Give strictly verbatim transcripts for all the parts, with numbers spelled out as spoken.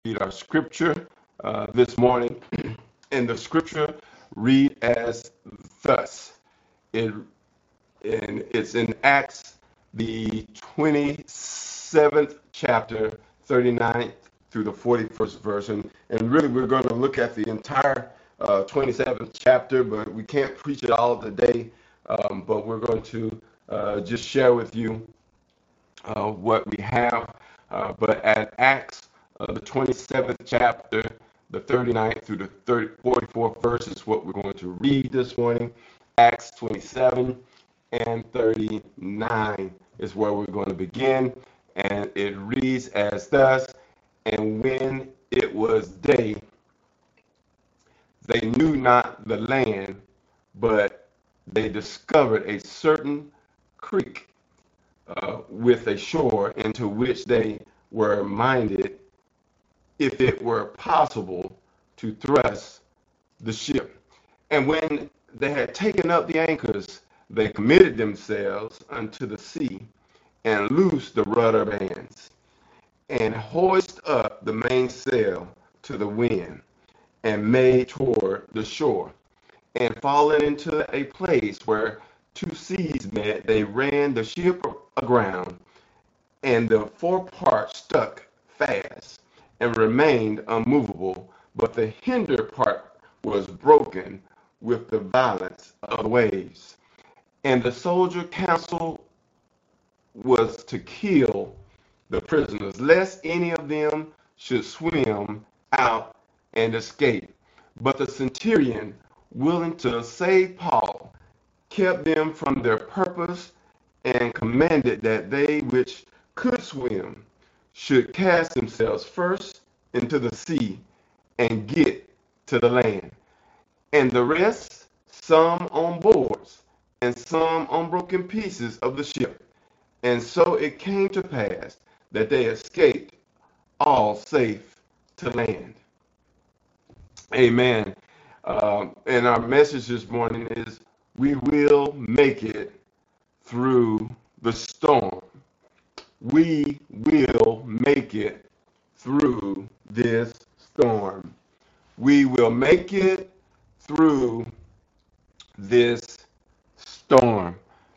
read our scripture uh, this morning, and the scripture read as thus. It and it's in Acts, the twenty-seventh chapter, thirty-ninth through the forty-first verse, and, and really we're going to look at the entire uh, twenty-seventh chapter, but we can't preach it all today. Um, but we're going to uh, just share with you uh, what we have. Uh, but at Acts, uh, the twenty-seventh chapter, the thirty-ninth through the thirty, forty-fourth verse is what we're going to read this morning. Acts twenty-seven and thirty-nine is where we're going to begin. And it reads as thus: And when it was day, they knew not the land, but they discovered a certain creek uh, with a shore, into which they were minded, if it were possible, to thrust the ship. And when they had taken up the anchors, they committed themselves unto the sea, and loosed the rudder bands, and hoist up the mainsail to the wind, and made toward the shore. And falling into a place where two seas met, they ran the ship aground, and the forepart stuck fast, and remained unmovable, but the hinder part was broken with the violence of the waves. And the soldier counsel was to kill the prisoners, lest any of them should swim out and escape. But the centurion, willing to save Paul, kept them from their purpose, and commanded that they which could swim should cast themselves first into the sea and get to the land, and the rest, some on boards and some on broken pieces of the ship. And so it came to pass that they escaped all safe to land. Amen. Um, and our message this morning is, we will make it through the storm. We will make it through this storm. We will make it through this storm.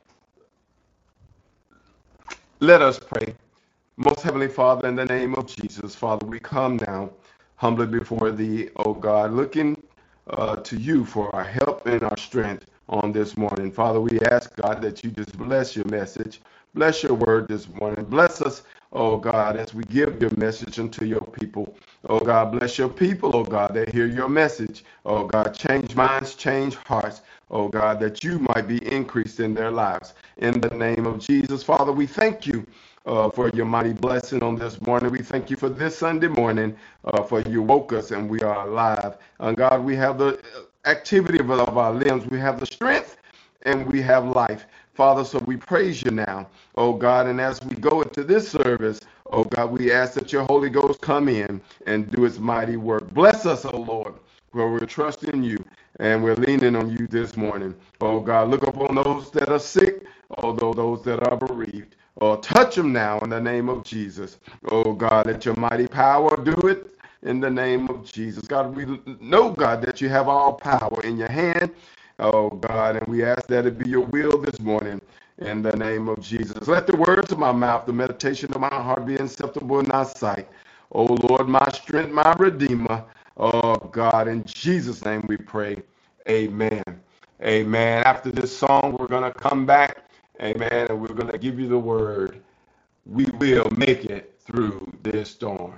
Let us pray. Most Heavenly Father, in the name of Jesus, Father, we come now humbly before Thee, O God, looking uh, to You for our help and our strength on this morning. Father, we ask, God, that You just bless Your message, bless Your word this morning. Bless us, oh God, as we give Your message unto Your people. Oh God, bless Your people, oh God, that hear Your message. Oh God, change minds, change hearts. Oh God, that You might be increased in their lives. In the name of Jesus, Father, we thank You uh, for Your mighty blessing on this morning. We thank You for this Sunday morning, uh, for You woke us and we are alive. And God, we have the activity of, of our limbs. We have the strength and we have life. Father, so we praise You now, oh God, and as we go into this service, oh God, we ask that Your Holy Ghost come in and do its mighty work. Bless us, oh Lord, for we're trusting You and we're leaning on You this morning. Oh God, look upon those that are sick, although those that are bereaved. Oh, touch them now in the name of Jesus. Oh God, let Your mighty power do it in the name of Jesus. God, we know, God, that You have all power in Your hand. Oh God, and we ask that it be Your will this morning in the name of Jesus. Let the words of my mouth, the meditation of my heart be acceptable in Thy sight. Oh Lord, my strength, my redeemer. Oh God, in Jesus' name we pray. Amen. Amen. After this song, we're going to come back. Amen. And we're going to give you the word. We will make it through this storm.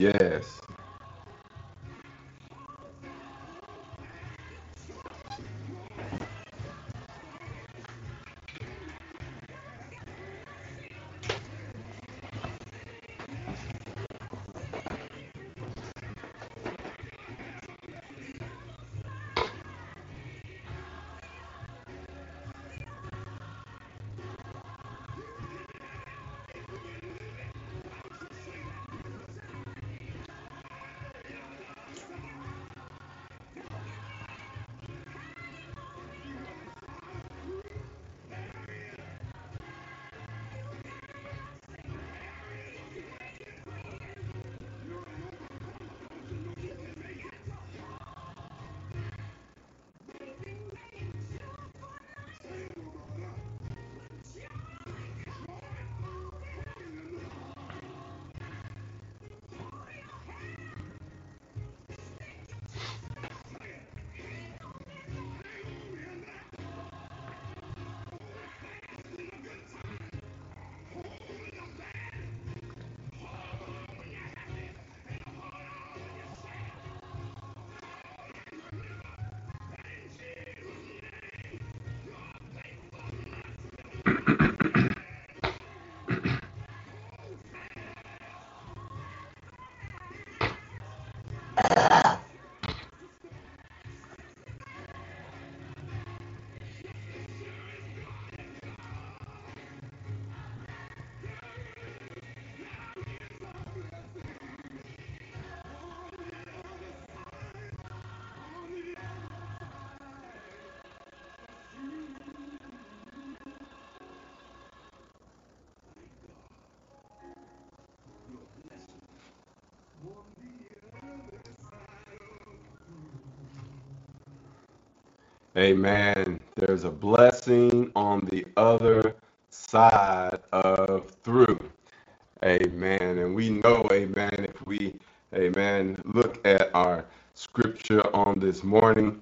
Yes. Amen. There's a blessing on the other side of through. Amen. And we know, amen, if we, amen, look at our scripture on this morning,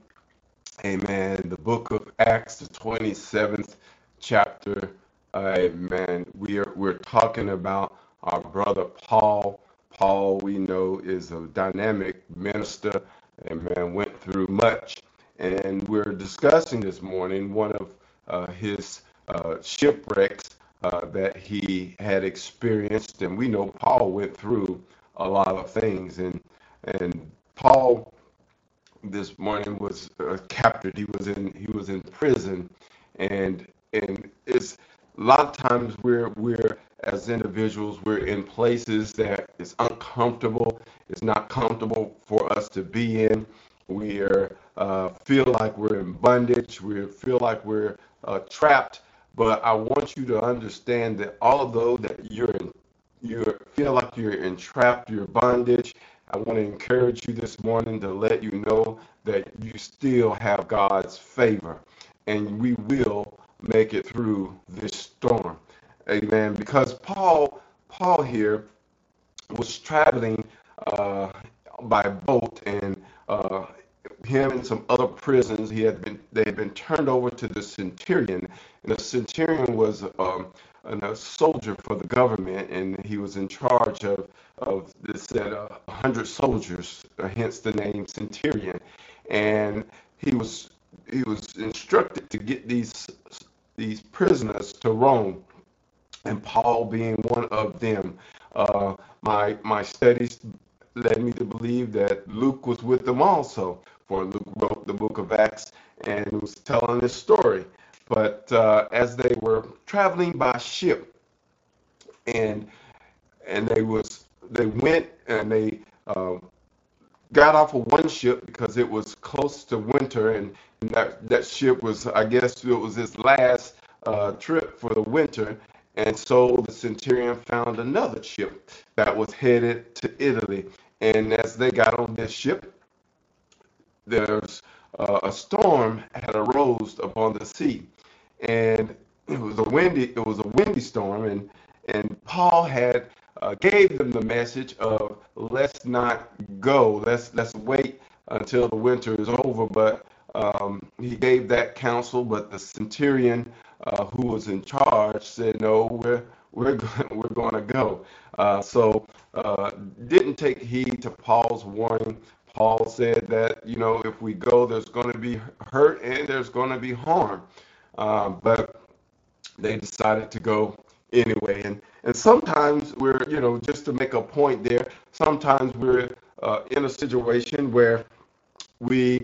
amen, the book of Acts, the twenty-seventh chapter, amen, we are, we're talking about our brother Paul. Paul, we know, is a dynamic minister, amen, went through much. And we're discussing this morning one of uh, his uh, shipwrecks uh, that he had experienced. And we know Paul went through a lot of things. And, and Paul this morning was uh, captured. He was in he was in prison, and and it's a lot of times we're we're as individuals we're in places that is uncomfortable. It's not comfortable for us to be in. We are uh, feel like we're in bondage. We feel like we're uh, trapped. But I want you to understand that although that you're in you feel like you're entrapped, you're bondage, I want to encourage you this morning to let you know that you still have God's favor and we will make it through this storm. Amen. Because Paul, Paul here was traveling uh, by boat, and uh, him and some other prisons, he had been they had been turned over to the centurion, and the centurion was um, a soldier for the government, and he was in charge of of this said uh, a hundred soldiers, uh, hence the name centurion, and he was he was instructed to get these these prisoners to Rome, and Paul being one of them. Uh, my my studies led me to believe that Luke was with them also, for Luke wrote the book of Acts and was telling this story. But uh, as they were traveling by ship, and and they was they went and they uh, got off of one ship because it was close to winter, and, and that that ship was, I guess, it was his last uh, trip for the winter. And so the centurion found another ship that was headed to Italy. And as they got on this ship, there's uh, a storm had arose upon the sea, and it was a windy it was a windy storm, and and Paul had uh, gave them the message of let's not go, let's let's wait until the winter is over. But um, he gave that counsel, but the centurion uh, who was in charge said, no, we're we're we're going to go. Uh, so uh, didn't take heed to Paul's warning. Paul said that, you know, if we go, there's going to be hurt and there's going to be harm. Uh, but they decided to go anyway. And and sometimes we're, you know, just to make a point there, sometimes we're uh, in a situation where we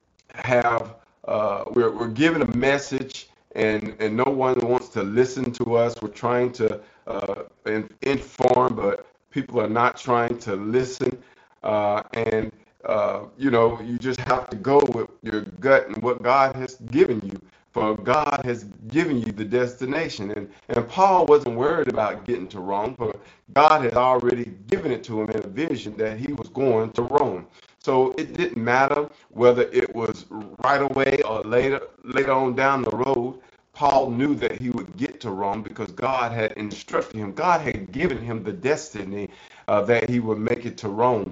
have uh, we're we're given a message and and no one wants to listen to us. We're trying to uh, in, inform, but people are not trying to listen. Uh, and uh, you know, you just have to go with your gut and what God has given you. For God has given you the destination. And, and Paul wasn't worried about getting to Rome, for God had already given it to him in a vision that he was going to Rome. So it didn't matter whether it was right away or later, later on down the road. Paul knew that he would get to Rome because God had instructed him. God had given him the destiny uh, that he would make it to Rome.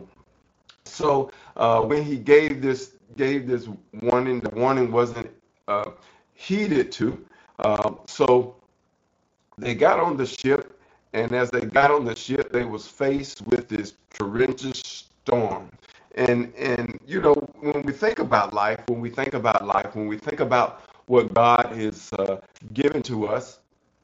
So uh, when he gave this gave this warning, the warning wasn't uh, heeded to. Uh, so they got on the ship, and as they got on the ship, they was faced with this tremendous storm. And and you know, when we think about life, when we think about life, when we think about what God has uh, given to us,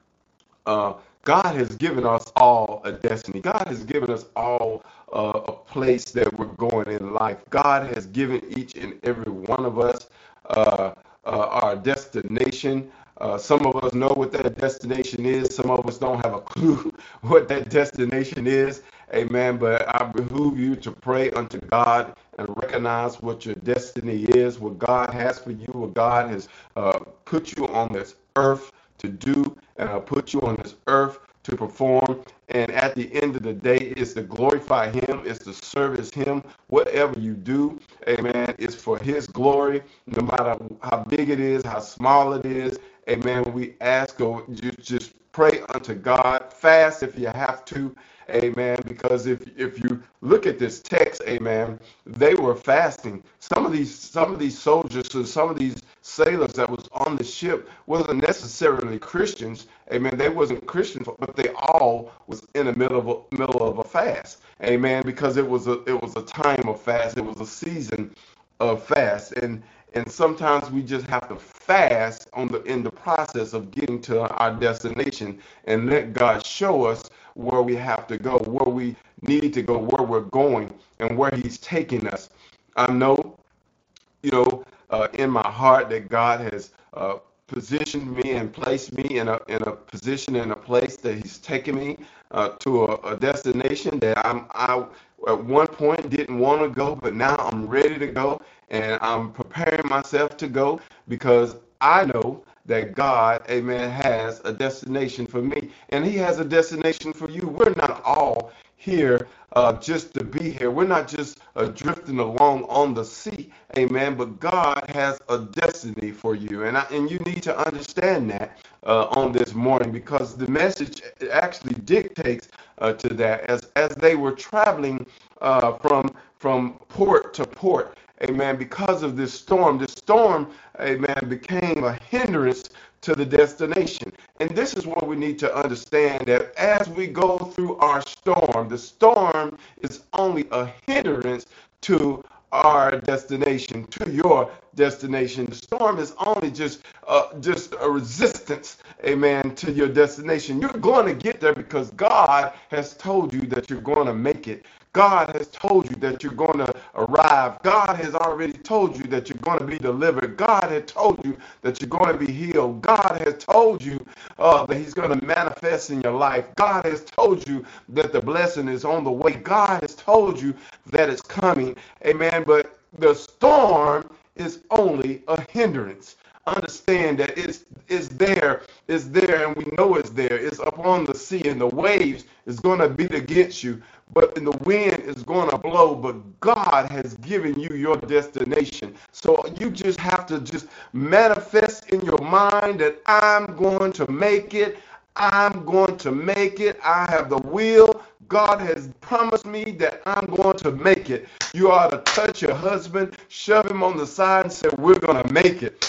uh, God has given us all a destiny. God has given us all uh, a place that we're going in life. God has given each and every one of us uh, uh, our destination. Uh, some of us know what that destination is. Some of us don't have a clue what that destination is. Amen. But I behoove you to pray unto God and recognize what your destiny is, what God has for you, what God has uh, put you on this earth to do, and uh, put you on this earth to perform. And at the end of the day, it's to glorify Him, it's to service Him. Whatever you do, amen, it's for His glory, no matter how big it is, how small it is. Amen. We ask, or just, just pray unto God, fast if you have to. Amen. Because if if you look at this text, amen, they were fasting. Some of these some of these soldiers and some of these sailors that was on the ship wasn't necessarily Christians. Amen. They wasn't Christians, but they all was in the middle of a, middle of a fast. Amen. Because it was a it was a time of fast. It was a season of fast. And and sometimes we just have to fast on the in the process of getting to our destination and let God show us where we have to go, where we need to go, where we're going, and where He's taking us. I know, you know, uh, in my heart that God has uh, positioned me and placed me in a in a position in a place that He's taken me uh, to a, a destination that I'm I at one point didn't want to go, but now I'm ready to go, and I'm preparing myself to go because I know that God, amen, has a destination for me, and He has a destination for you. We're not all here uh, just to be here. We're not just uh, drifting along on the sea, amen, but God has a destiny for you, and I, and you need to understand that uh, on this morning, because the message actually dictates uh, to that. As as they were traveling uh, from from port to port, amen, because of this storm, this storm, amen, became a hindrance to the destination. And this is what we need to understand, that as we go through our storm, the storm is only a hindrance to our destination, to your destination. The storm is only just uh, just a resistance, amen, to your destination. You're going to get there because God has told you that you're going to make it. God has told you that you're going to arrive. God has already told you that you're going to be delivered. God has told you that you're going to be healed. God has told you uh, that He's going to manifest in your life. God has told you that the blessing is on the way. God has told you that it's coming. Amen. But the storm is only a hindrance. Understand that it's it's there, it's there, and we know it's there. It's up on the sea, and the waves is going to beat against you, but and the wind is going to blow. But God has given you your destination, so you just have to just manifest in your mind that I'm going to make it. I'm going to make it. I have the will. God has promised me that I'm going to make it. You ought to touch your husband, shove him on the side, and say, "We're going to make it."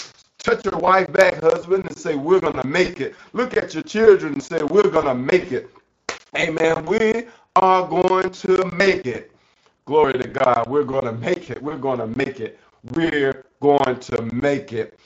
Touch your wife back, husband, and say, we're going to make it. Look at your children and say, we're going to make it. Amen. We are going to make it. Glory to God. We're going to make it. We're going to make it. We're going to make it.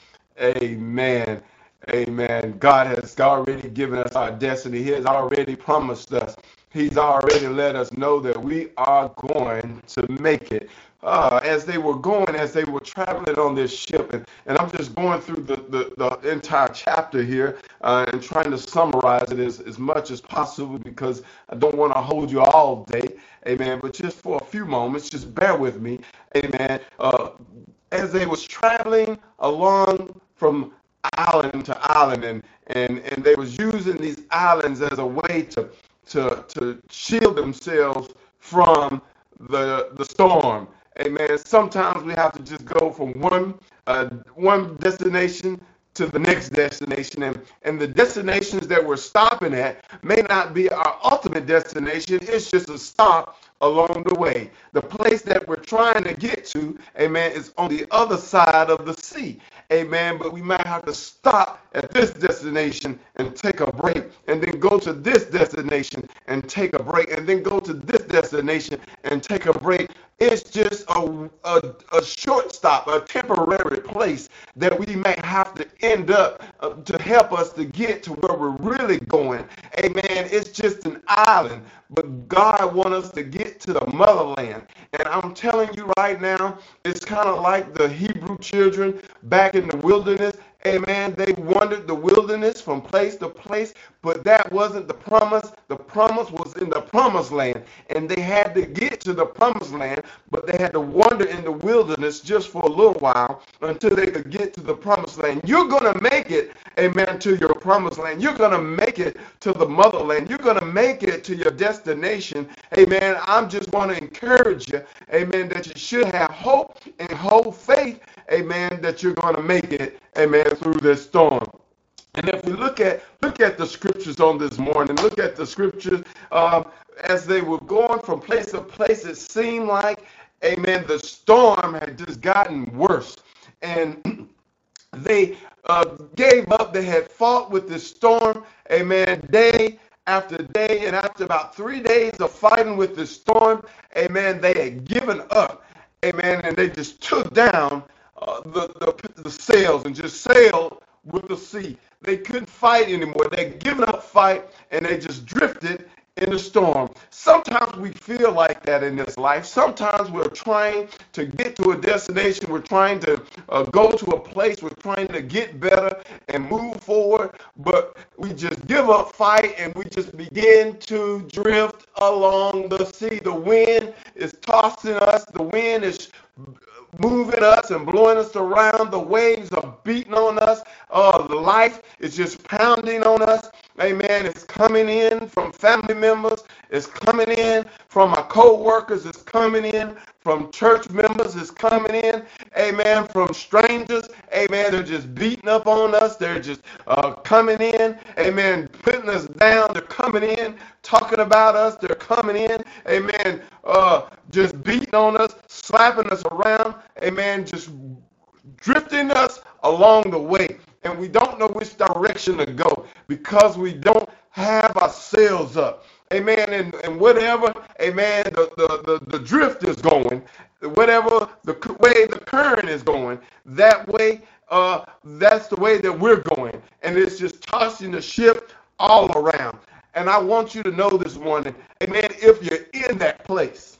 Amen. Amen. God has already given us our destiny. He has already promised us. He's already let us know that we are going to make it. Uh, as they were going, as they were traveling on this ship, and, and I'm just going through the, the, the entire chapter here uh, and trying to summarize it as, as much as possible because I don't want to hold you all day, amen, but just for a few moments, just bear with me, amen. Uh, as they was traveling along from island to island, and, and, and they was using these islands as a way to to to shield themselves from the the storm. Amen. Sometimes we have to just go from one uh, one destination to the next destination, and, and the destinations that we're stopping at may not be our ultimate destination. It's just a stop along the way. The place that we're trying to get to, amen, is on the other side of the sea. Amen. But we might have to stop at this destination and take a break, and then go to this destination and take a break, and then go to this destination and take a break. It's just a, a, a short stop, a temporary place that we may have to end up uh, to help us to get to where we're really going. Amen. It's just an island, but God wants us to get to the motherland. And I'm telling you right now, it's kind of like the Hebrew children back in the wilderness. Amen. They wandered the wilderness from place to place, but that wasn't the promise. The promise was in the promised land, and they had to get to the promised land, but they had to wander in the wilderness just for a little while until they could get to the promised land. You're going to make it, amen, to your promised land. You're going to make it to the motherland. You're going to make it to your destination. Amen. I'm just want to encourage you, amen, that you should have hope and hold faith, amen, that you're going to make it, amen, through this storm. And if we look at look at the scriptures on this morning, look at the scriptures um, as they were going from place to place, it seemed like, amen, the storm had just gotten worse. And they uh, gave up. They had fought with the storm, amen, day after day. And after about three days of fighting with the storm, amen, they had given up, amen, and they just took down uh, the, the, the sails and just sailed with the sea. They couldn't fight anymore. They'd given up fight, and they just drifted in the storm. Sometimes we feel like that in this life. Sometimes we're trying to get to a destination. We're trying to uh, go to a place. We're trying to get better and move forward, but we just give up fight, and we just begin to drift along the sea. The wind is tossing us. The wind is moving us and blowing us around. The waves are beating on us. Uh, the life is just pounding on us. Amen. It's coming in from family members. It's coming in from our co-workers. It's coming in from church members. It's coming in, amen, from strangers. Amen. They're just beating up on us. They're just uh, coming in, amen, putting us down. They're coming in, talking about us. They're coming in, amen, uh, just beating on us, slapping us around, amen, just drifting us along the way. And we don't know which direction to go because we don't have our sails up. Amen. And, and whatever, amen, the, the, the, the drift is going, whatever the way the current is going, that way, uh, that's the way that we're going. And it's just tossing the ship all around. And I want you to know this morning, amen, if you're in that place,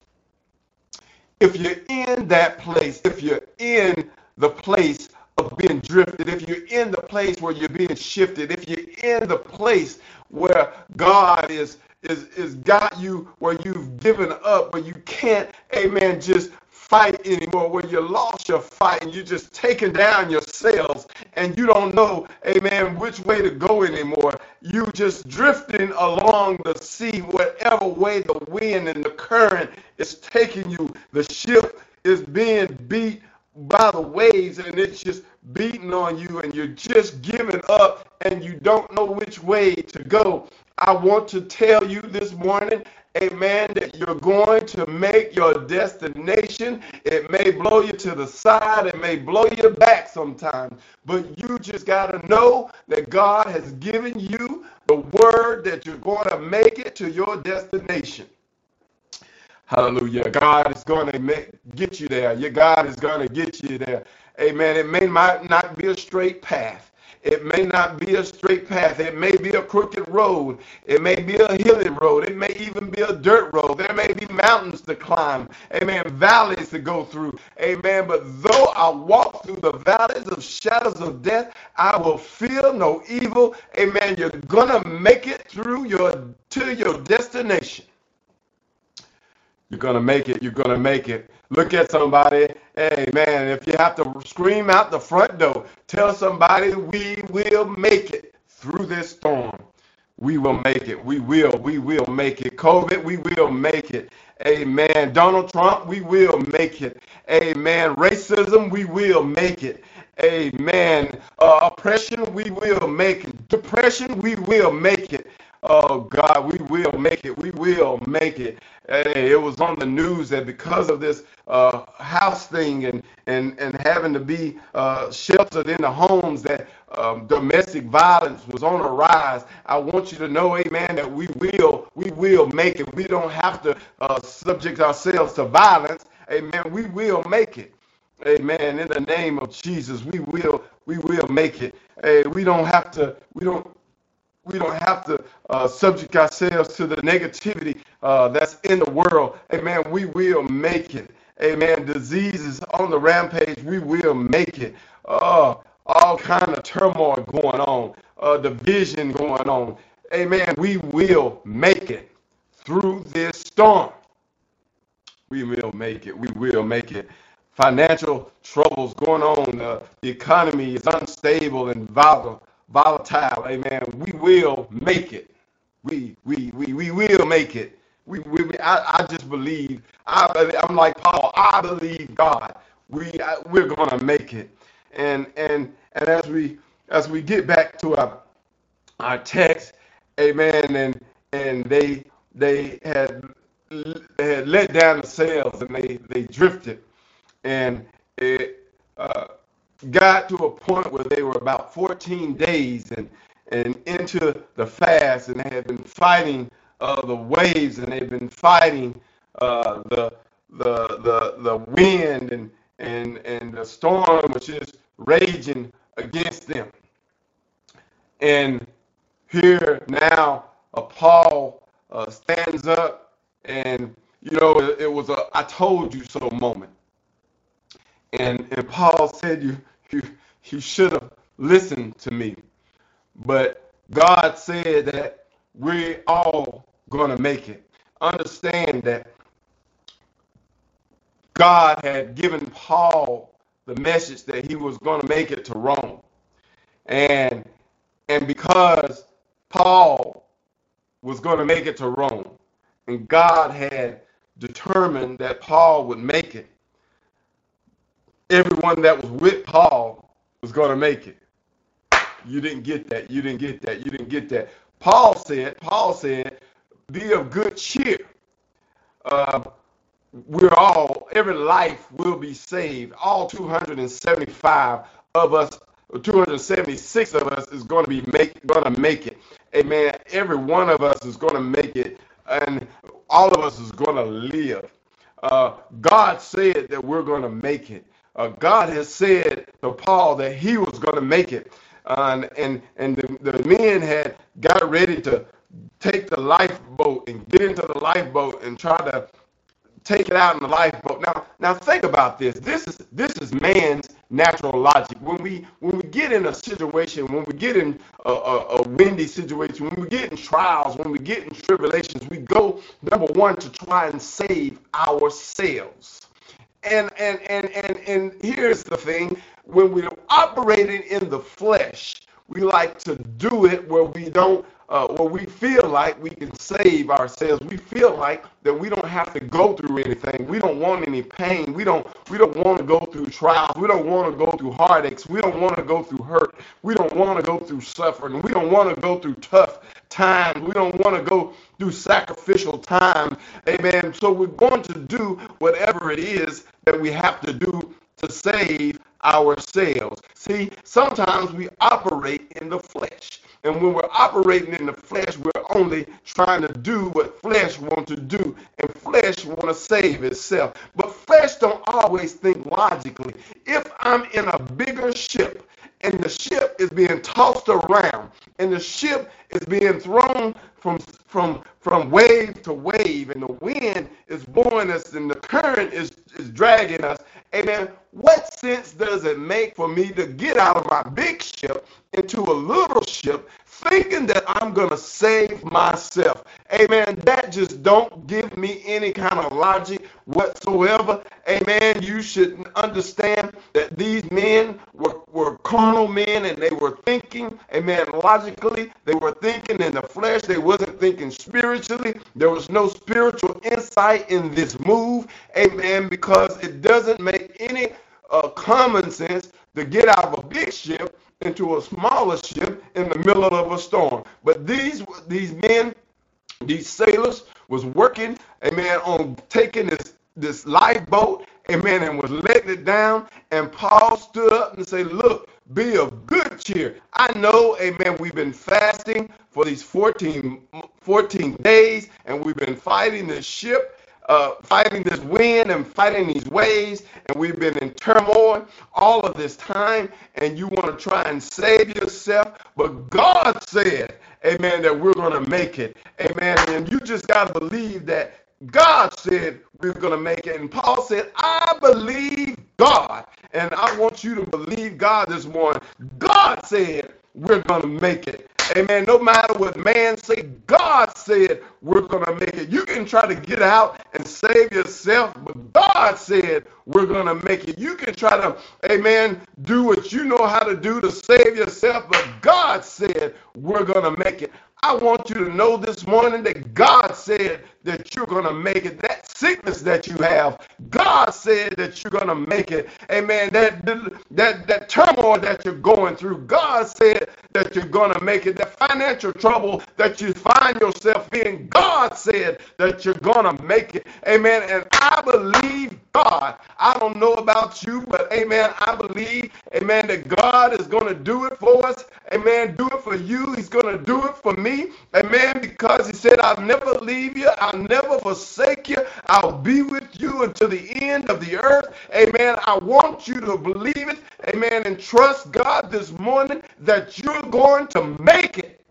if you're in that place, if you're in the place of being drifted, if you're in the place where you're being shifted, if you're in the place where God is is is got you, where you've given up, where you can't, amen, just fight anymore, where you lost your fight and you're just taking down your sails and you don't know, amen, which way to go anymore. You just drifting along the sea, whatever way the wind and the current is taking you. The ship is being beat by the waves, and it's just beating on you, and you're just giving up, and you don't know which way to go. I want to tell you this morning, amen, that you're going to make your destination. It may blow you to the side. It may blow you back sometimes. But you just got to know that God has given you the word that you're going to make it to your destination. Hallelujah. God is going to make, get you there. Your God is going to get you there. Amen. It may might not be a straight path. It may not be a straight path. It may be a crooked road. It may be a hilly road. It may even be a dirt road. There may be mountains to climb. Amen. Valleys to go through. Amen. But though I walk through the valleys of shadows of death, I will fear no evil. Amen. You're going to make it through your to your destination. You're going to make it. You're going to make it. Look at somebody. Hey, man, if you have to scream out the front door, tell somebody we will make it through this storm. We will make it. We will. We will make it. COVID, we will make it. Amen. Donald Trump, we will make it. Amen. Racism, we will make it. Amen. Uh, oppression, we will make it. Depression, we will make it. Oh, God, we will make it. We will make it. Hey, it was on the news that because of this uh, house thing and, and, and having to be uh, sheltered in the homes, that um, domestic violence was on a rise. I want you to know, amen, that we will, we will make it. We don't have to uh, subject ourselves to violence. Amen. We will make it. Amen. In the name of Jesus, we will, we will make it. Hey, we don't have to, we don't, We don't have to uh, subject ourselves to the negativity uh, that's in the world. Amen. We will make it. Amen. Diseases on the rampage. We will make it. Uh, all kind of turmoil going on. Uh, division going on. Amen. We will make it through this storm. We will make it. We will make it. Financial troubles going on. Uh, the economy is unstable and volatile. Volatile, amen. We will make it. We we we we will make it. We we I, I just believe. I I'm like Paul. I believe God. We I, we're gonna make it. And and and as we as we get back to our our text, amen. And and they they had they had let down the sails and they they drifted, and it. Uh, got to a point where they were about fourteen days and, and into the fast, and they had been fighting uh, the waves, and they've been fighting uh, the, the the the wind and and and the storm which is raging against them. And here now, uh, Paul uh, stands up, and you know it, it was a "I told you so" moment. And and Paul said, you you you should have listened to me. But God said that we're all gonna make it. Understand that God had given Paul the message that he was gonna make it to Rome. And and because Paul was gonna make it to Rome, and God had determined that Paul would make it, everyone that was with Paul was going to make it. You didn't get that. You didn't get that. You didn't get that. Paul said, Paul said, be of good cheer. Uh, we're all, every life will be saved. All two hundred seventy-five of us, two hundred seventy-six of us is going to be make, going to make it. Amen. Every one of us is going to make it, and all of us is going to live. Uh, God said that we're going to make it. Uh, God has said to Paul that he was going to make it. Uh, and and the, the men had got ready to take the lifeboat and get into the lifeboat and try to take it out in the lifeboat. Now, now think about this. This is this is man's natural logic. When we when we get in a situation, when we get in a, a, a windy situation, when we get in trials, when we get in tribulations, we go, number one, to try and save ourselves. And and and and and here's the thing: when we're operating in the flesh, we like to do it where we don't, uh, where we feel like we can save ourselves. We feel like that we don't have to go through anything. We don't want any pain. We don't we don't want to go through trials. We don't want to go through heartaches. We don't want to go through hurt. We don't want to go through suffering. We don't want to go through tough time. We don't want to go through sacrificial time. Amen. So we're going to do whatever it is that we have to do to save ourselves. See, sometimes we operate in the flesh. And when we're operating in the flesh, we're only trying to do what flesh wants to do. And flesh want to save itself. But flesh don't always think logically. If I'm in a bigger ship, and the ship is being tossed around, and the ship is being thrown from from from wave to wave, and the wind is blowing us, and the current is, is dragging us. Amen. What sense does it make for me to get out of my big ship into a little ship, thinking that I'm going to save myself? Amen. That just don't give me any kind of logic whatsoever. Amen. You should understand that these men were, were carnal men, and they were thinking, amen, logically. They were thinking in the flesh. They wasn't thinking spiritually. There was no spiritual insight in this move. Amen. Because it doesn't make any uh, common sense to get out of a big ship into a smaller ship in the middle of a storm. But these these men, these sailors, was working, amen, on taking this this lifeboat, amen, and was letting it down. And Paul stood up and said, look, be of good cheer. I know, amen, we've been fasting for these fourteen, fourteen days, and we've been fighting this ship, Uh, fighting this wind and fighting these waves, and we've been in turmoil all of this time, and you want to try and save yourself, but God said, amen, that we're going to make it, amen, and you just got to believe that God said we're going to make it. And Paul said, I believe God, and I want you to believe God this morning. God said we're going to make it. Amen. No matter what man say, God said we're going to make it. You can try to get out and save yourself, but God said we're going to make it. You can try to, amen, do what you know how to do to save yourself, but God said we're going to make it. I want you to know this morning that God said that you're going to make it. That sickness that you have, God said that you're going to make it. Amen. That, that, that turmoil that you're going through, God said that you're going to make it. That financial trouble that you find yourself in, God said that you're going to make it. Amen. And I believe God. I don't know about you, but amen, I believe, amen, that God is going to do it for us. Amen. Do it for you. He's going to do it for me. Amen. Because he said, I'll never leave you. I'll never forsake you. I'll be with you until the end of the earth. Amen. I want you to believe it. Amen. And trust God this morning that you're going to make it.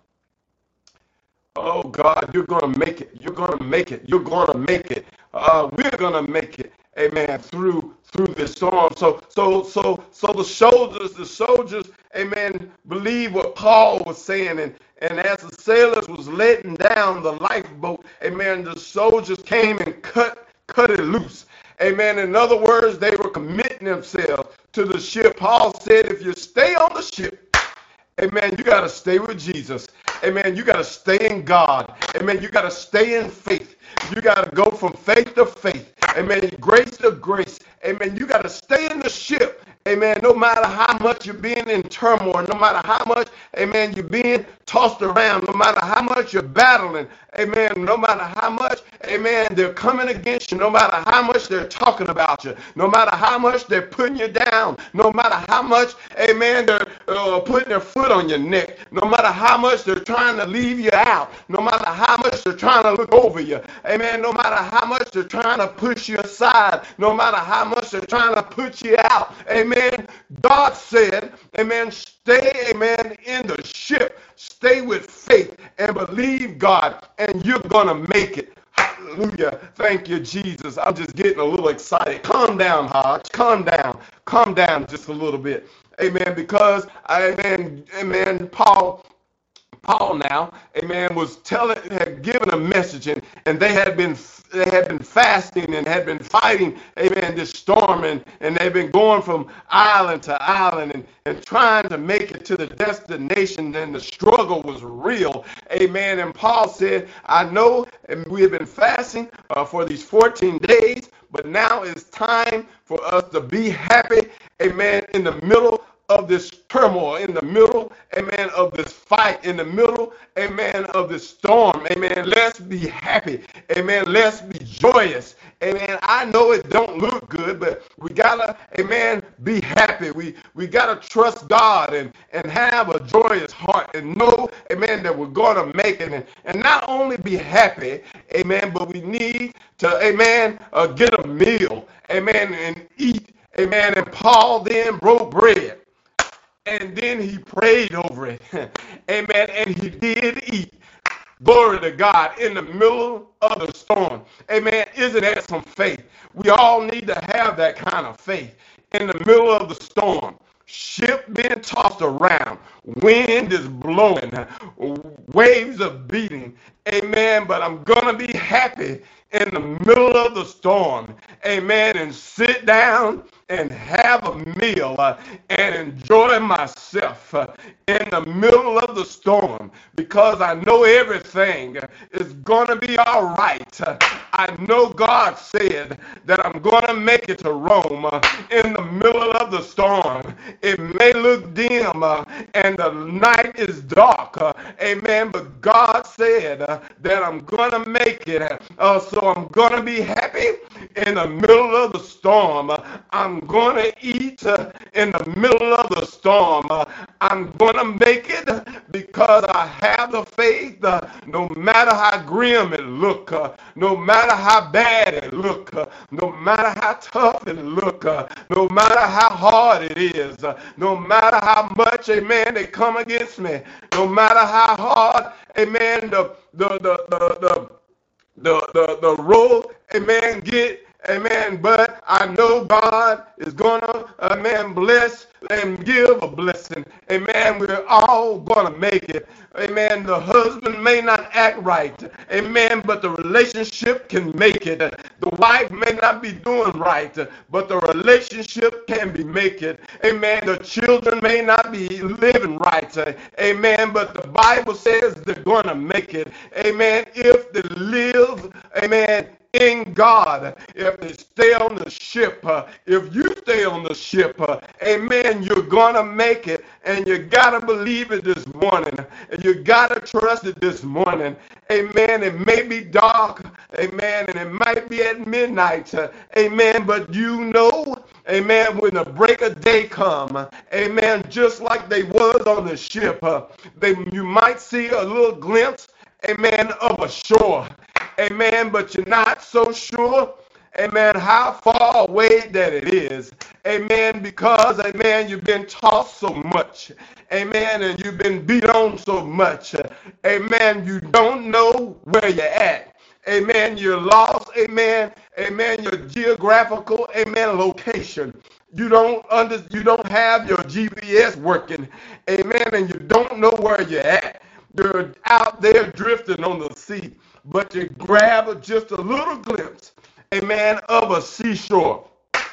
Oh, God, you're going to make it. You're going to make it. You're going to make it. Uh, we're going to make it. Amen. Through through this storm. So so so so the soldiers, the soldiers, amen, believe what Paul was saying, and and as the sailors was letting down the lifeboat, amen, the soldiers came and cut cut it loose. Amen. In other words, they were committing themselves to the ship. Paul said, if you stay on the ship, amen, you got to stay with Jesus. Amen. You got to stay in God. Amen. You got to stay in faith. You got to go from faith to faith. Amen. Grace to grace. Amen. You got to stay in the ship. Amen. No matter how much you're being in turmoil, no matter how much, amen, you're being tossed around, no matter how much you're battling, amen, no matter how much, amen, they're coming against you, no matter how much they're talking about you, no matter how much they're putting you down, no matter how much, amen, they're uh, putting their foot on your neck, no matter how much they're trying to leave you out, no matter how much they're trying to look over you, amen, no matter how much they're trying to push you aside, no matter how much they're trying to put you out, amen, God said, amen, stay, amen, in the ship, stay with faith and believe God, and you're going to make it. Hallelujah. Thank you, Jesus. I'm just getting a little excited. Calm down, Hodge. Calm down. Calm down just a little bit. Amen. Because, amen, amen, Paul, Paul now, amen, was telling, had given a message, and, and they had been they had been fasting and had been fighting, amen, this storm, and, and they've been going from island to island and, and trying to make it to the destination, and the struggle was real, amen. And Paul said, I know, and we have been fasting uh, for these fourteen days, but now it's time for us to be happy, amen, in the middle of this turmoil, in the middle, amen, of this fight, in the middle, amen, of this storm, amen, let's be happy, amen, let's be joyous, amen. I know it don't look good, but we gotta, amen, be happy. We we gotta trust God and, and have a joyous heart and know, amen, that we're gonna make it. And, and not only be happy, amen, but we need to, amen, uh, get a meal, amen, and eat, amen. And Paul then broke bread, and then he prayed over it, amen, and he did eat. Glory to God, in the middle of the storm. Amen. Isn't that some faith? We all need to have that kind of faith in the middle of the storm. Ship being tossed around, wind is blowing, waves are beating. Amen. But I'm going to be happy in the middle of the storm. Amen. And sit down and have a meal uh, and enjoy myself uh, in the middle of the storm, because I know everything is going to be all right. Uh, I know God said that I'm going to make it to Rome uh, in the middle of the storm. It may look dim uh, and the night is dark, uh, amen, but God said uh, that I'm going to make it. Uh, so I'm going to be happy in the middle of the storm. Uh, I'm going to eat uh, in the middle of the storm. Uh, I'm going to make it because I have the faith, uh, no matter how grim it look, uh, no matter how bad it look, uh, no matter how tough it look, uh, no matter how hard it is, uh, no matter how much, amen, they come against me, no matter how hard, amen, the the the the the the, the, the road, amen, get, amen, but I know God is gonna, amen, bless and give a blessing. Amen. We're all gonna make it. Amen. The husband may not act right. Amen. But the relationship can make it. The wife may not be doing right, but the relationship can be make it. Amen. The children may not be living right. Amen. But the Bible says they're gonna make it. Amen. If they live, amen, in God, if they stay on the ship, uh, if you stay on the ship, uh, amen, you're gonna make it, and you gotta believe it this morning, and you gotta trust it this morning, amen. It may be dark, amen, and it might be at midnight, uh, amen, but you know, amen, when the break of day come, amen, just like they was on the ship, uh, they you might see a little glimpse, amen, of a shore. Amen, but you're not so sure, amen, how far away that it is. Amen, because, amen, you've been tossed so much. Amen, and you've been beat on so much. Amen, you don't know where you're at. Amen, you're lost. Amen, amen, your geographical, amen, location. You don't under, you don't have your G P S working. Amen, and you don't know where you're at. You're out there drifting on the sea. But you grab just a little glimpse, amen, of a seashore.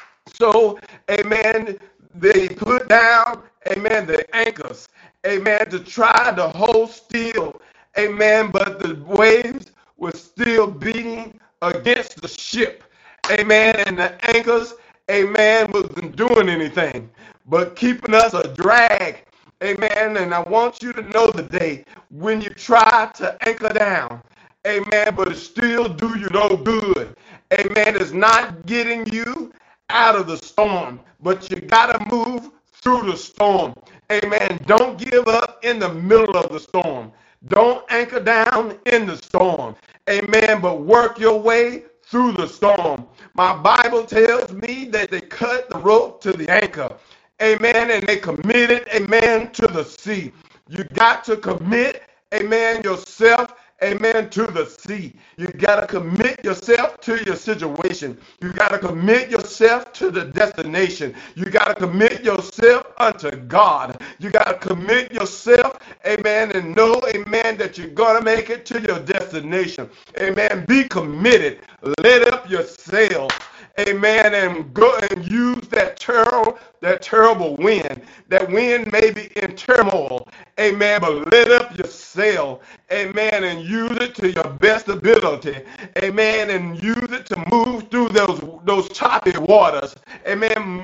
So, amen, they put down, amen, the anchors, amen, to try to hold still, amen, but the waves were still beating against the ship, amen, and the anchors, amen, wasn't doing anything but keeping us a drag, amen. And I want you to know today, when you try to anchor down, amen, but it still do you no good. Amen. It's not getting you out of the storm, but you got to move through the storm. Amen. Don't give up in the middle of the storm. Don't anchor down in the storm. Amen. But work your way through the storm. My Bible tells me that they cut the rope to the anchor. Amen. And they committed, amen, to the sea. You got to commit, amen, yourself, amen, to the sea. You got to commit yourself to your situation. You got to commit yourself to the destination. You got to commit yourself unto God. You got to commit yourself, amen, and know, amen, that you're going to make it to your destination. Amen. Be committed. Let up your sails. Amen, and go and use that terrible, that terrible wind. That wind may be in turmoil. Amen, but let up your sail. Amen, and use it to your best ability. Amen, and use it to move through those those choppy waters. Amen, use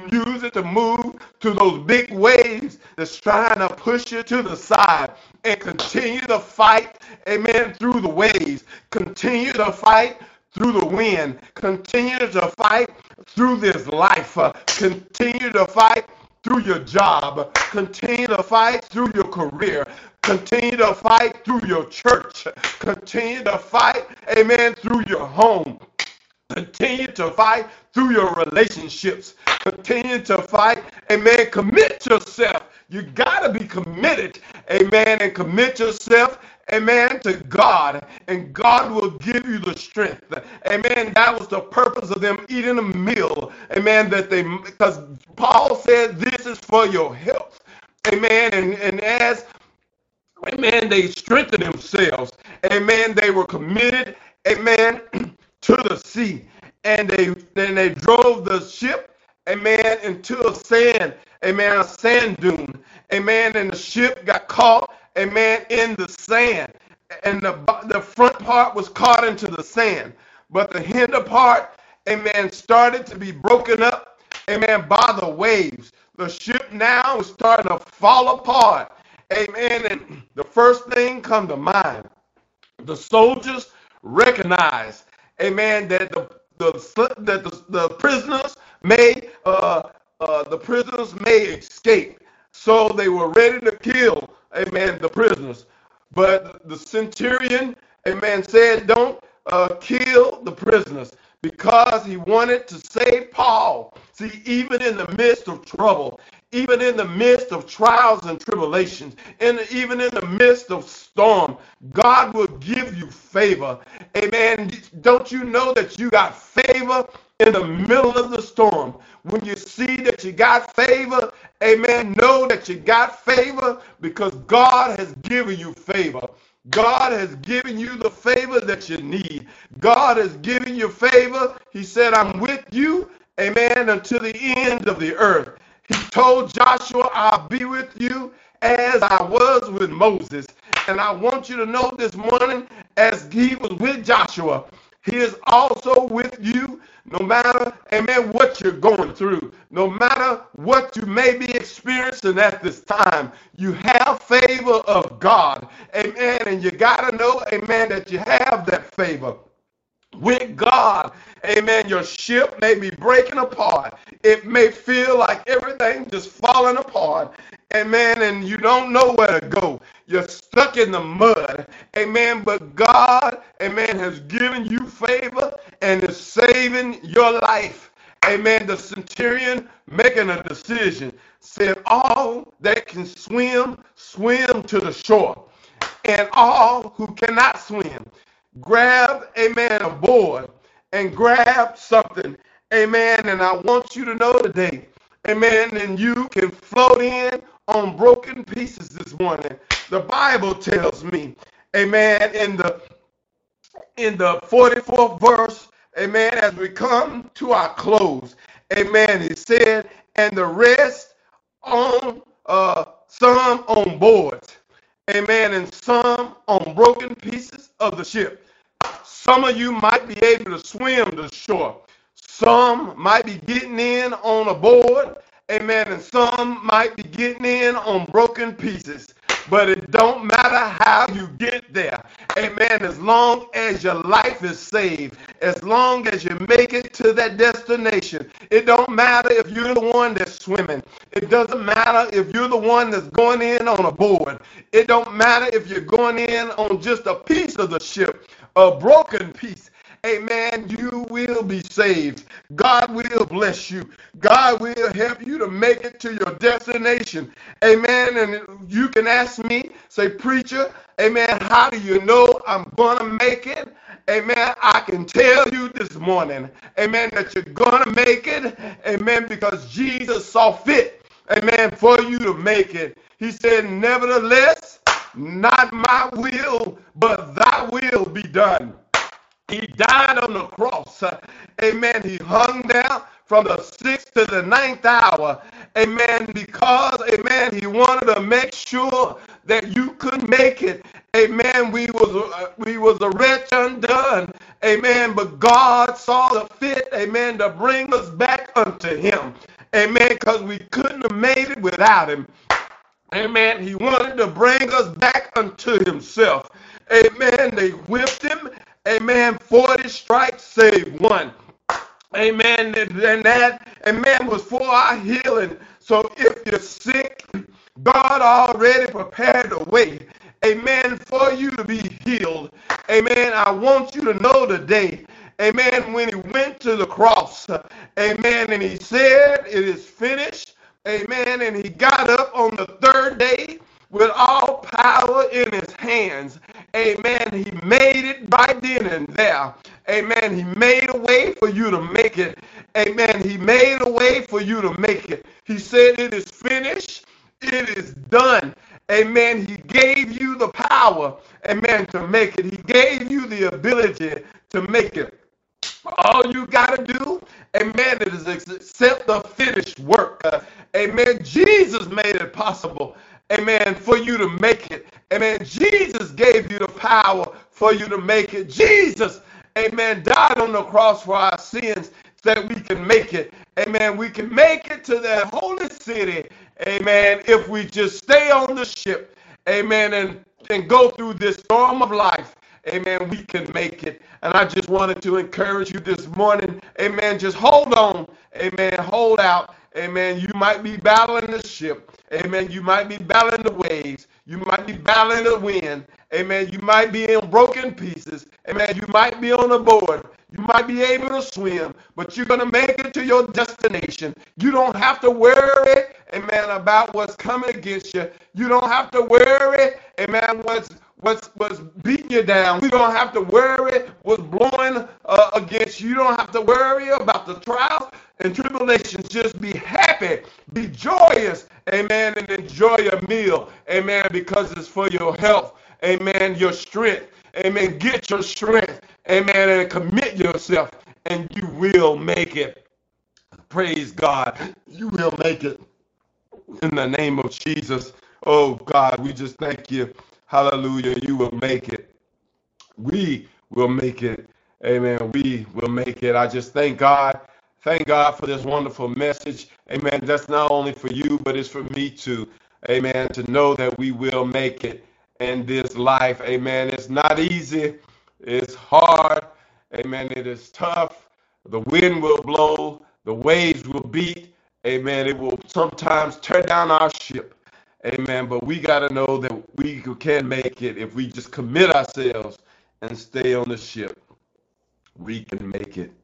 use it to move to those big waves that's trying to push you to the side, and continue to fight, amen, through the waves. Continue to fight through the wind. Continue to fight through this life. Uh, continue to fight through your job. Continue to fight through your career. Continue to fight through your church. Continue to fight, amen, through your home. Continue to fight through your relationships. Continue to fight, amen. Commit yourself. You got to be committed, amen, and commit yourself, amen, to God, and God will give you the strength. Amen. That was the purpose of them eating a meal, amen, that they, because Paul said this is for your health, amen, and, and as, amen, they strengthened themselves, amen, they were committed, amen, to the sea, and they, then they drove the ship, amen, into a sand, amen, a sand dune, amen, and the ship got caught, amen, in the sand, and the, the front part was caught into the sand, but the hinder part, amen, started to be broken up, amen, by the waves. The ship now was starting to fall apart, amen, and the first thing come to mind, the soldiers recognized, amen, that the, the, that the, the prisoners may, uh, uh, the prisoners may escape, so they were ready to kill, amen, the prisoners. But the centurion, amen, said, don't uh, kill the prisoners, because he wanted to save Paul. See, even in the midst of trouble, even in the midst of trials and tribulations, and even in the midst of storm, God will give you favor. Amen. Don't you know that you got favor in the middle of the storm? When you see that you got favor, amen, know that you got favor because God has given you favor. God has given you the favor that you need. God has given you favor. He said, I'm with you, amen, until the end of the earth. He told Joshua, I'll be with you as I was with Moses. And I want you to know this morning, as he was with Joshua, he is also with you no matter, amen, what you're going through. No matter what you may be experiencing at this time, you have favor of God. Amen. And you got to know, amen, that you have that favor. With God, amen, your ship may be breaking apart. It may feel like everything just falling apart. Amen, and you don't know where to go. You're stuck in the mud. Amen, but God, amen, has given you favor and is saving your life. Amen, the centurion making a decision said all that can swim, swim to the shore. And all who cannot swim, grab, amen, a board and grab something, amen, and I want you to know today, amen, and you can float in on broken pieces this morning. The Bible tells me, amen, in the in the forty-fourth verse, amen, as we come to our close, amen, it said, and the rest on uh, some on boards, amen, and some on broken pieces of the ship. Some of you might be able to swim to shore. Some might be getting in on a board, amen, and some might be getting in on broken pieces. But it don't matter how you get there, amen, as long as your life is saved, as long as you make it to that destination. It don't matter if you're the one that's swimming. It doesn't matter if you're the one that's going in on a board. It don't matter if you're going in on just a piece of the ship, a broken piece. Amen, you will be saved. God will bless you. God will help you to make it to your destination. Amen, and you can ask me, say, preacher, amen, how do you know I'm going to make it? Amen, I can tell you this morning, amen, that you're going to make it, amen, because Jesus saw fit, amen, for you to make it. He said, nevertheless, not my will, but thy will be done. He died on the cross. Uh, amen. He hung down from the sixth to the ninth hour. Amen. Because, amen, he wanted to make sure that you could make it. Amen. We was, uh, we was a wretch undone. Amen. But God saw the fit, amen, to bring us back unto him. Amen. Because we couldn't have made it without him. Amen. He wanted to bring us back unto himself. Amen. They whipped him. Amen. forty stripes save one. Amen. And that, amen, was for our healing. So if you're sick, God already prepared a way, amen, for you to be healed. Amen. I want you to know today, amen, when he went to the cross, amen, and he said, it is finished, amen, and he got up on the third day with all power in his hands. Amen. He made it right then and there. Amen. He made a way for you to make it. Amen. He made a way for you to make it. He said it is finished. It is done. Amen. He gave you the power, amen, to make it. He gave you the ability to make it. All you got to do, amen, is accept the finished work. Uh, amen. Jesus made it possible, amen, for you to make it. Amen. Jesus gave you the power for you to make it. Jesus, amen, died on the cross for our sins so that we can make it. Amen. We can make it to that holy city, amen, if we just stay on the ship, amen, and, and go through this storm of life. Amen. We can make it. And I just wanted to encourage you this morning. Amen. Just hold on. Amen. Hold out. Amen. You might be battling the ship. Amen. You might be battling the waves. You might be battling the wind. Amen. You might be in broken pieces. Amen. You might be on a board. You might be able to swim, but you're going to make it to your destination. You don't have to worry, amen, about what's coming against you. You don't have to worry, amen, what's What's, what's beating you down. We don't have to worry what's blowing uh, against you. You don't have to worry about the trials and tribulations. Just be happy, be joyous, amen, and enjoy your meal, amen, because it's for your health, amen, your strength, amen. Get your strength, amen, and commit yourself, and you will make it. Praise God. You will make it in the name of Jesus. Oh, God, we just thank you. Hallelujah. You will make it. We will make it. Amen. We will make it. I just thank God. Thank God for this wonderful message. Amen. That's not only for you, but it's for me too. Amen. To know that we will make it in this life. Amen. It's not easy. It's hard. Amen. It is tough. The wind will blow. The waves will beat. Amen. It will sometimes tear down our ship. Amen. But we got to know that we can make it if we just commit ourselves and stay on the ship. We can make it.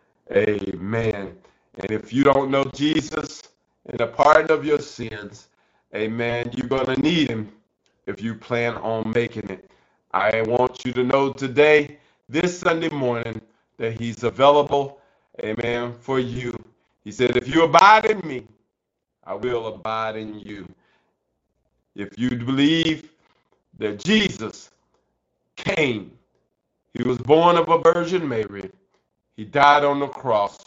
Amen. And if you don't know Jesus and the pardon of your sins, amen, you're going to need him if you plan on making it. I want you to know today, this Sunday morning, that he's available, amen, for you. He said, if you abide in me, I will abide in you. If you believe that Jesus came, he was born of a Virgin Mary, he died on the cross,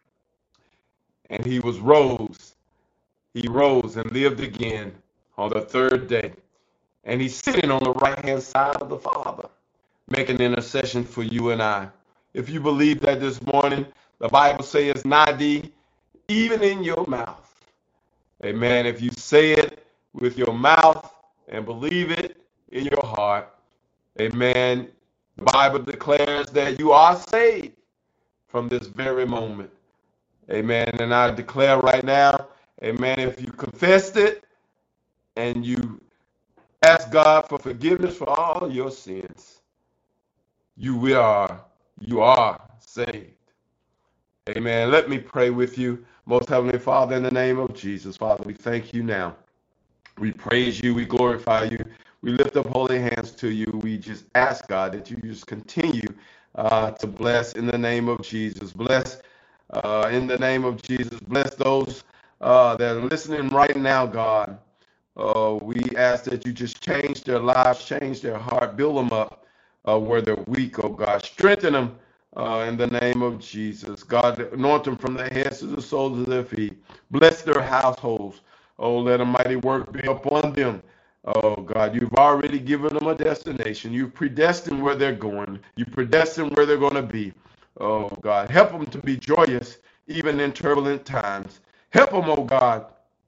and he was rose. He rose and lived again on the third day. And he's sitting on the right-hand side of the Father, making intercession for you and I. If you believe that this morning, the Bible says it's nigh thee, even in your mouth. Amen. If you say it with your mouth and believe it in your heart, amen, the Bible declares that you are saved from this very moment. Amen. And I declare right now, amen, if you confessed it and you ask God for forgiveness for all your sins, you are, you are saved. Amen. Let me pray with you. Most Heavenly Father, in the name of Jesus, Father, we thank you now. We praise you. We glorify you. We lift up holy hands to you. We just ask, God, that you just continue uh, to bless in the name of Jesus. Bless uh, in the name of Jesus. Bless those uh, that are listening right now, God. Uh, we ask that you just change their lives, change their heart, build them up uh, where they're weak, oh God. Strengthen them uh, in the name of Jesus. God, anoint them from their heads to the soles of their feet. Bless their households. Oh, let a mighty work be upon them. Oh, God, you've already given them a destination. You've predestined where they're going. You predestined where they're going to be. Oh, God, help them to be joyous even in turbulent times. Help them, oh God,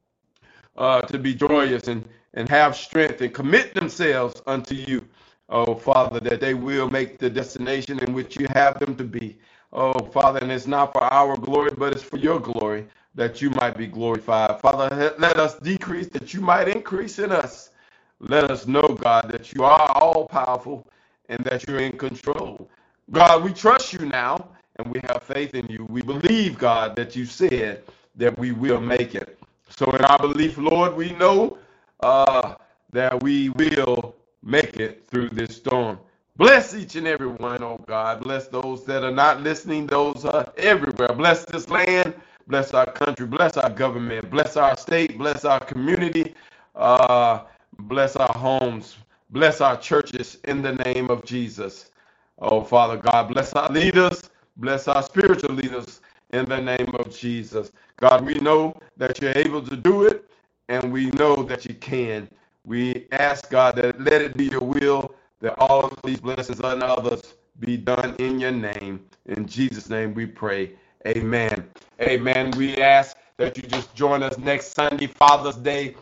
uh, to be joyous and, and have strength and commit themselves unto you, oh Father, that they will make the destination in which you have them to be. Oh Father, and it's not for our glory, but it's for your glory, that you might be glorified. Father, let us decrease that you might increase in us. Let us know, God, that you are all powerful and that you're in control. God, we trust you now and we have faith in you. We believe, God, that you said that we will make it. So in our belief, Lord, we know uh, that we will make it through this storm. Bless each and every one, oh God. Bless those that are not listening, those are everywhere. Bless this land. Bless our country. Bless our government. Bless our state. Bless our community. Uh, bless our homes. Bless our churches in the name of Jesus. Oh, Father God, bless our leaders. Bless our spiritual leaders in the name of Jesus. God, we know that you're able to do it, and we know that you can. We ask, God, that let it be your will that all of these blessings and others be done in your name. In Jesus' name we pray. Amen. Amen. We ask that you just join us next Sunday, Father's Day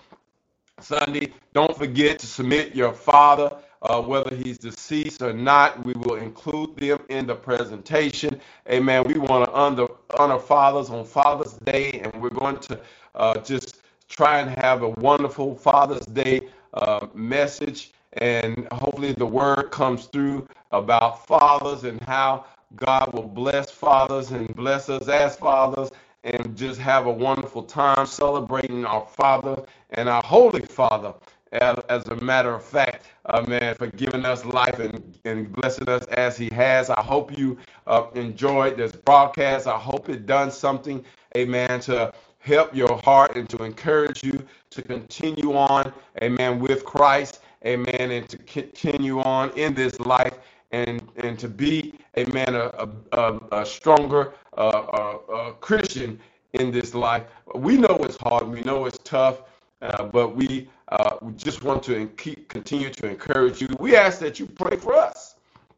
Sunday. Don't forget to submit your father, uh, whether he's deceased or not. We will include them in the presentation. Amen. We want to honor, honor fathers on Father's Day, and we're going to uh, just try and have a wonderful Father's Day uh, message. And hopefully the word comes through about fathers and how God will bless fathers and bless us as fathers, and just have a wonderful time celebrating our Father and our Holy Father, as, as a matter of fact, uh, man, for giving us life and, and blessing us as he has. I hope you uh, enjoyed this broadcast. I hope it done something, amen, to help your heart and to encourage you to continue on, amen, with Christ, amen, and to continue on in this life, and and to be, amen, a, a, a stronger uh, a, a Christian in this life. We know it's hard, we know it's tough, uh, but we, uh, we just want to keep continue to encourage you. We ask that you pray for us,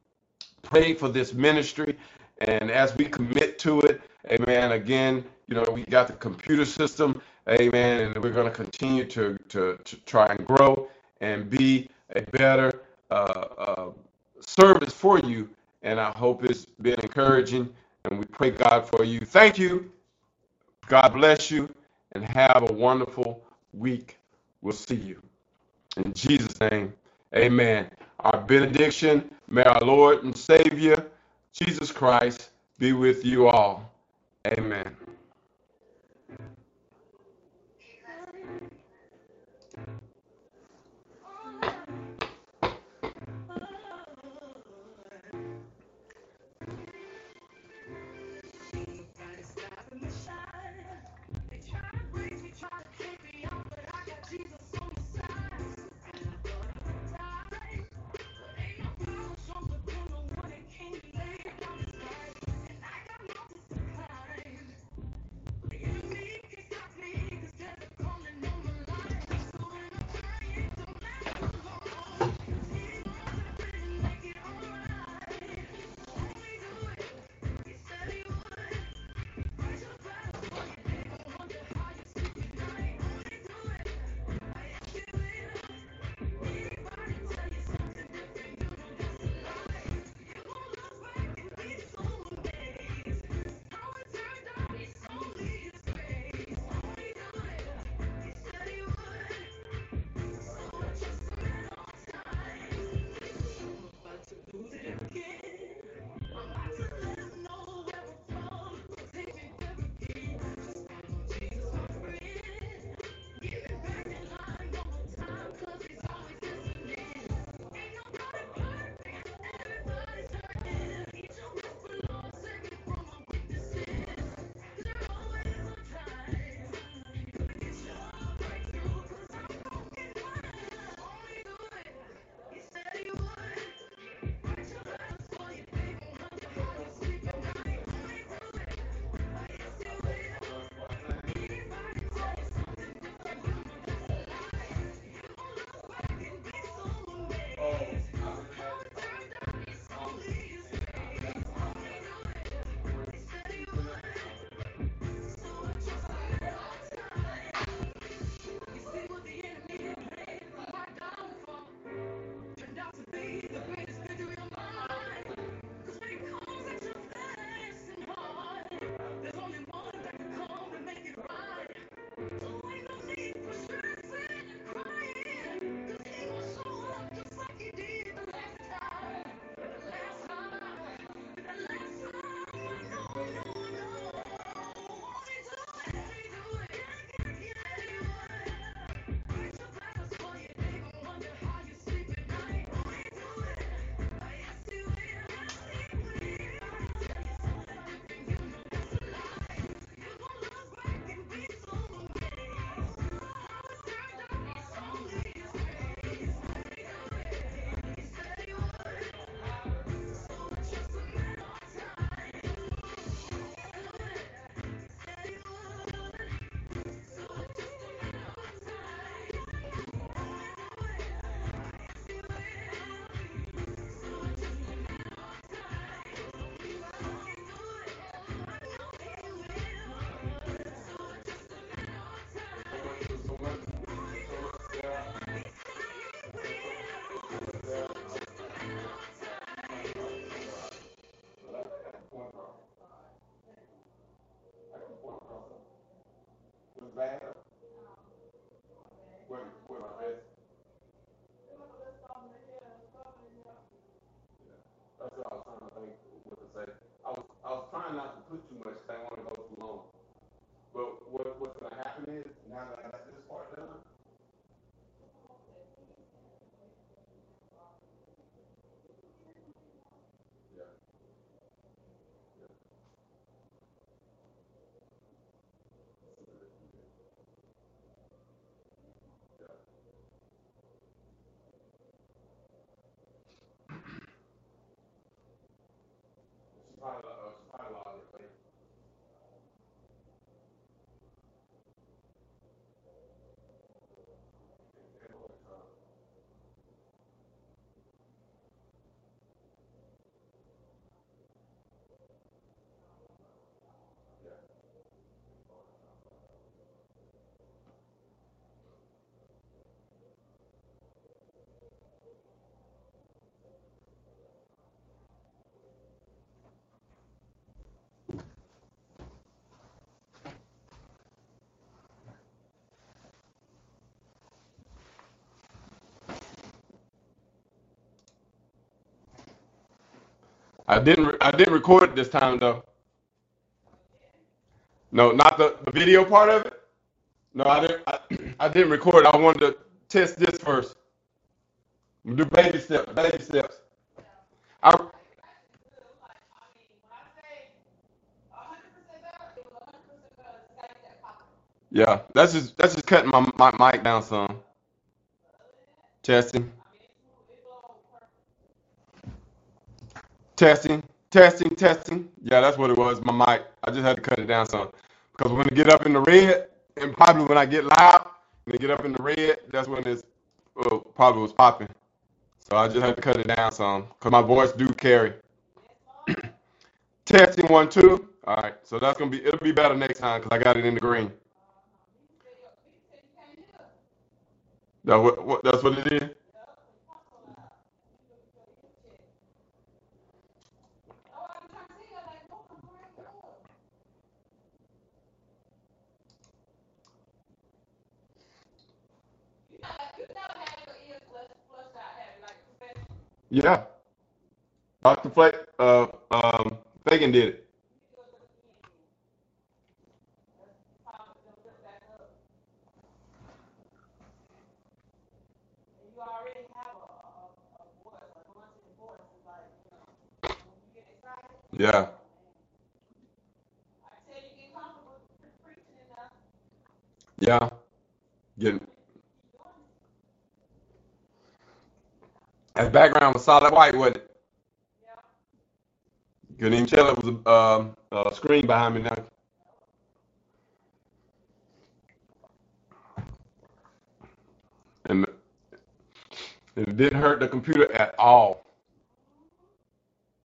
pray for this ministry, and as we commit to it, amen, again, you know, we got the computer system, amen, and we're going to continue to, to, to try and grow and be a better uh, uh, service for you, and I hope it's been encouraging, and we pray God for you. Thank you. God bless you, and have a wonderful week. We'll see you. In Jesus' name, amen. Our benediction, may our Lord and Savior, Jesus Christ, be with you all. Amen. bad? What, what my best? That's what I was trying to think what to say. I was I was trying not to put too much because I didn't want to go too long. But what what's gonna happen is now that I got this part done. Yeah. Yeah. Yeah. She probably uh, she probably lost it later. I didn't I didn't record it this time though. No, not the, the video part of it. No, I didn't. I, I didn't record. I wanted to test this first. We do baby steps. Baby steps. I, yeah, that's just that's just cutting my my mic down some. Testing, testing, testing, testing. Yeah, that's what it was. My mic. I just had to cut it down some because when it get up in the red, and probably when I get loud, when it get up in the red, that's when it's uh, probably was popping. So I just had to cut it down some because my voice do carry. Testing one two. All right, so that's gonna be it'll be better next time because I got it in the green. That what, what that's what it is. Yeah, doctor Flake, uh, um, Fagan did it. Yeah, yeah. Getting that background was solid white, wasn't it? Couldn't even tell it was a um, uh, screen behind me now, and it didn't hurt the computer at all.